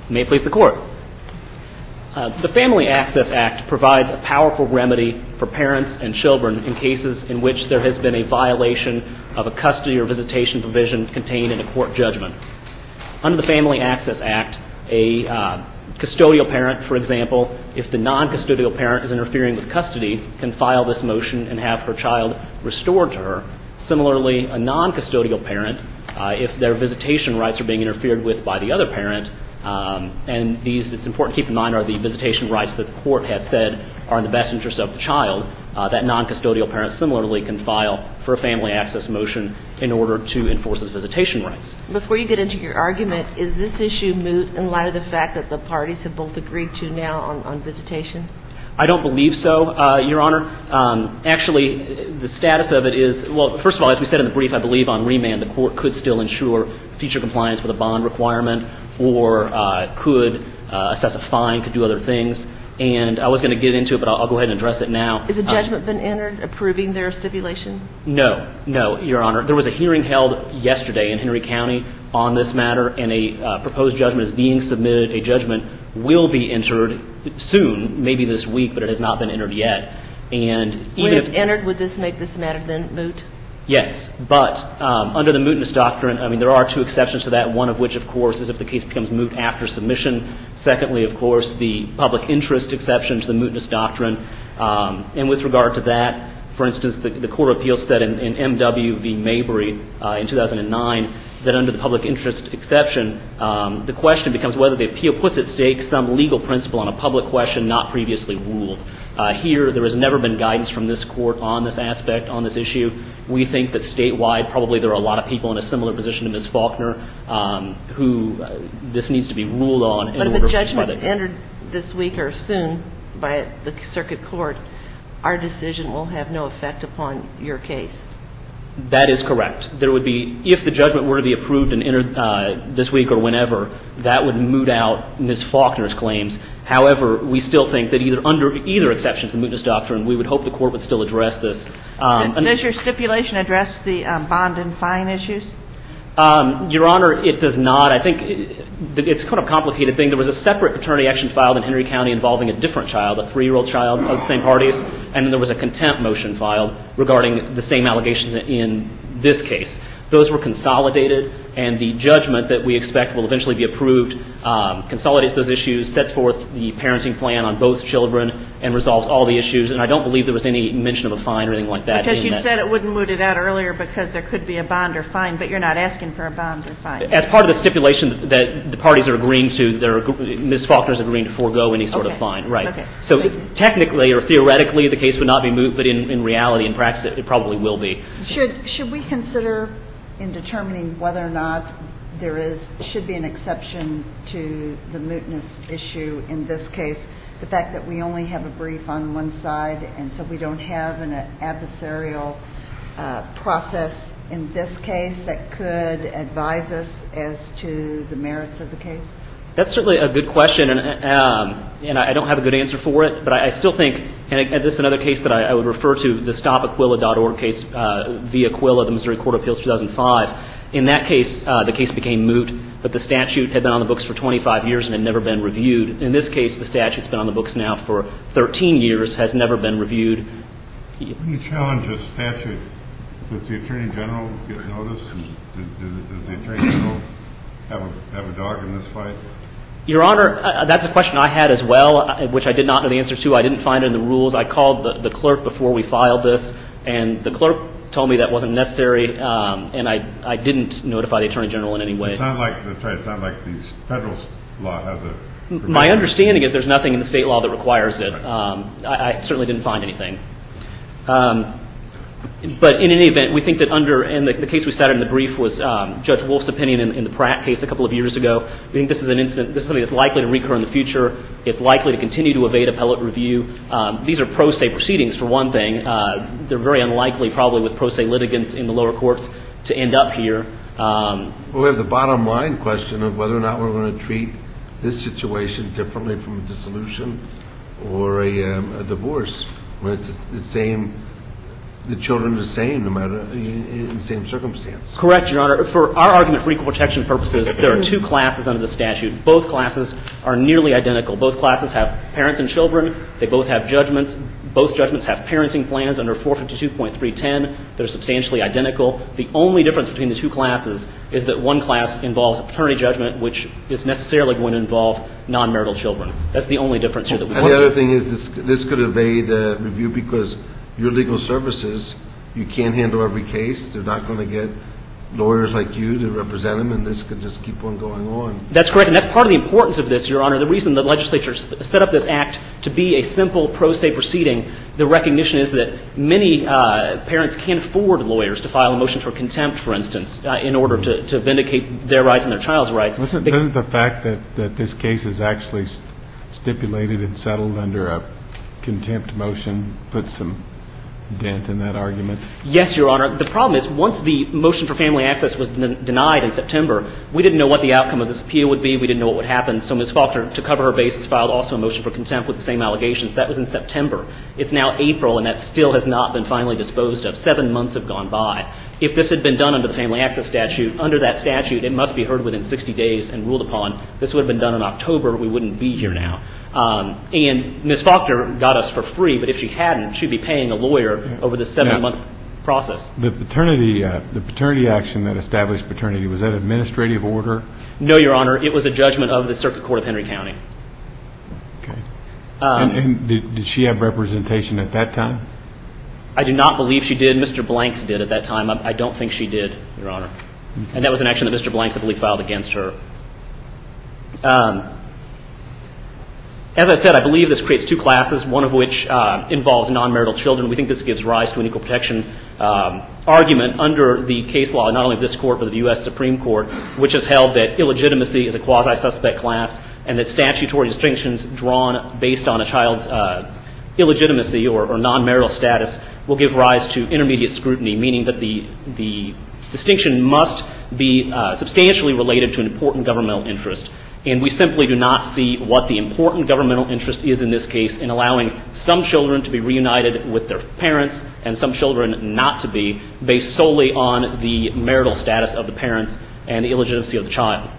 May it please the Court. The Family Access Act provides a powerful remedy for parents and children in cases in which there has been a violation of a custody or visitation provision contained in a court judgment. Under the Family Access Act, a custodial parent, for example, if the non-custodial parent is interfering with custody, can file this motion and have her child restored to her. Similarly, a non-custodial parent, if their visitation rights are being interfered with by the other parent, and these, it's important to keep in mind, are the visitation rights that the court has said are in the best interest of the child, that non-custodial parent similarly can file for a family access motion in order to enforce his visitation rights. Before you get into your argument, is this issue moot in light of the fact that the parties have both agreed to now on visitation? I don't believe so, Your Honor. Actually, the status of it is, well, first of all, as we said in the brief, I believe on remand the court could still ensure future compliance with a bond requirement or could assess a fine, could do other things. And I was going to get into it, but I'll go ahead and address it now. Has a judgment been entered approving their stipulation? No, Your Honor. There was a hearing held yesterday in Henry County on this matter, and a proposed judgment is being submitted. A judgment will be entered soon, maybe this week, but it has not been entered yet. And even when it's entered, would this make this matter then moot? Yes, but under the mootness doctrine, I mean, there are two exceptions to that, one of which, of course, is if the case becomes moot after submission. Secondly, of course, the public interest exception to the mootness doctrine. And with regard to that, for instance, the Court of Appeals said in M.W. v. Mabry in 2009 that under the public interest exception, the question becomes whether the appeal puts at stake some legal principle on a public question not previously ruled. Here, there has never been guidance from this Court on this aspect, on this issue. We think that statewide, probably there are a lot of people in a similar position to Ms. Faulkner who this needs to be ruled on. But if a judgment is entered this week or soon by the circuit court, our decision will have no effect upon your case. That is correct. There would be, if the judgment were to be approved and entered this week or whenever, that would moot out Ms. Faulkner's claims. However, we still think that under either exception to the mootness doctrine, we would hope the Court would still address this. Does your stipulation address the bond and fine issues? Your Honor, it does not. I think it's kind of a complicated thing. There was a separate attorney action filed in Henry County involving a different child, a 3-year-old child of the same parties, and then there was a contempt motion filed regarding the same allegations in this case. Those were consolidated, and the judgment that we expect will eventually be approved consolidates those issues, sets forth the parenting plan on both children, and resolves all the issues. And I don't believe there was any mention of a fine or anything like that. Because you said it wouldn't moot it out earlier because there could be a bond or fine, but you're not asking for a bond or fine. As part of the stipulation that the parties are agreeing to, Ms. Faulkner is agreeing to forego any sort of fine. Right. Okay. So technically or theoretically, the case would not be moot, but in reality, in practice, it probably will be. Should we consider in determining whether or not there should be an exception to the mootness issue in this case, the fact that we only have a brief on one side and so we don't have an adversarial process in this case that could advise us as to the merits of the case? That's certainly a good question, and I don't have a good answer for it, but I still think, and this is another case that I would refer to, the StopAquila.org case via Aquila, the Missouri Court of Appeals 2005. In that case, the case became moot, but the statute had been on the books for 25 years and had never been reviewed. In this case, the statute's been on the books now for 13 years, has never been reviewed. When you challenge a statute, does the Attorney General get notice? Does the Attorney General have a dog in this fight? Your Honor, that's a question I had as well, which I did not know the answer to. I didn't find it in the rules. I called the clerk before we filed this, and the clerk told me that wasn't necessary, and I didn't notify the Attorney General in any way. It's not like the federal law has a provision. My understanding is there's nothing in the state law that requires it. I certainly didn't find anything. But in any event, we think that and the case we cited in the brief was Judge Wolf's opinion in the Pratt case a couple of years ago. We think this is something that's likely to recur in the future. It's likely to continue to evade appellate review. These are pro se proceedings, for one thing. They're very unlikely, probably with pro se litigants in the lower courts, to end up here. Well, we have the bottom line question of whether or not we're going to treat this situation differently from a dissolution or a divorce, when it's the the children the same, no matter in the same circumstance. Correct, Your Honor. For our argument for equal protection purposes, there are two classes under the statute. Both classes are nearly identical. Both classes have parents and children. They both have judgments. Both judgments have parenting plans under 452.310. They're substantially identical. The only difference between the two classes is that one class involves a paternity judgment, which is necessarily going to involve non-marital children. That's the only difference here that we And the other thing is this could evade review because your legal services, you can't handle every case. They're not going to get lawyers like you to represent them, and this could just keep on going on. That's correct, and that's part of the importance of this, Your Honor. The reason the legislature set up this act to be a simple pro se proceeding, the recognition is that many parents can't afford lawyers to file a motion for contempt, for instance, in order to vindicate their rights and their child's rights. Doesn't the fact that this case is actually stipulated and settled under a contempt motion put some dent in that argument? Yes, Your Honor. The problem is once the motion for family access was denied in September, we didn't know what the outcome of this appeal would be. We didn't know what would happen. So Ms. Faulkner, to cover her bases, filed also a motion for contempt with the same allegations. That was in September. It's now April, and that still has not been finally disposed of. 7 months have gone by. If this had been done under the family access statute, under that statute, it must be heard within 60 days and ruled upon. This would have been done in October. We wouldn't be here now. And Ms. Faulkner got us for free, but if she hadn't, she'd be paying a lawyer over the 7-month process. The paternity action that established paternity, was that administrative order? No, Your Honor. It was a judgment of the Circuit Court of Henry County. Okay. And did she have representation at that time? I do not believe she did. Mr. Blanks did at that time. I don't think she did, Your Honor. Okay. And that was an action that Mr. Blanks, I believe, filed against her. As I said, I believe this creates two classes, one of which involves non-marital children. We think this gives rise to an equal protection argument under the case law, not only of this Court, but of the U.S. Supreme Court, which has held that illegitimacy is a quasi-suspect class and that statutory distinctions drawn based on a child's illegitimacy or non-marital status will give rise to intermediate scrutiny, meaning that the distinction must be substantially related to an important governmental interest. And we simply do not see what the important governmental interest is in this case in allowing some children to be reunited with their parents and some children not to be, based solely on the marital status of the parents and the illegitimacy of the child.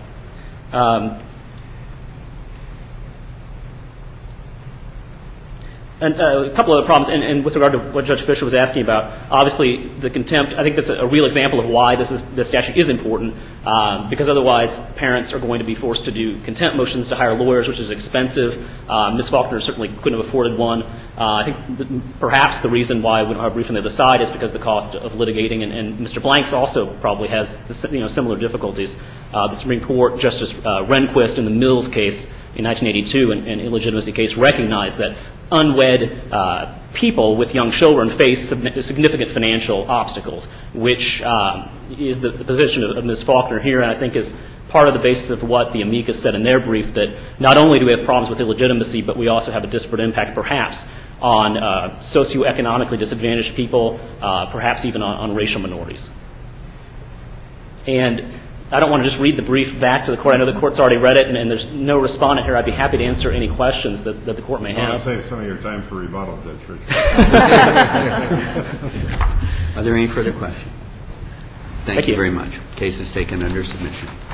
And a couple other problems, and with regard to what Judge Fischer was asking about, obviously the contempt, I think that's a real example of why this statute is important, because otherwise parents are going to be forced to do contempt motions to hire lawyers, which is expensive. Ms. Faulkner certainly couldn't have afforded one. I think perhaps the reason why we don't have a brief on the other side is because of the cost of litigating, and Mr. Blanks also probably has similar difficulties. The Supreme Court, Justice Rehnquist in the Mills case in 1982, an illegitimacy case, recognized that unwed people with young children face significant financial obstacles, which is the position of Ms. Faulkner here, and I think is part of the basis of what the amicus said in their brief, that not only do we have problems with illegitimacy, but we also have a disparate impact perhaps on socioeconomically disadvantaged people, perhaps even on racial minorities. And I don't want to just read the brief back to the Court. I know the Court's already read it, and there's no respondent here. I'd be happy to answer any questions that the Court may have. I want to save some of your time for rebuttal, Judge Richard. Are there any further questions? Thank you very much. Case is taken under submission.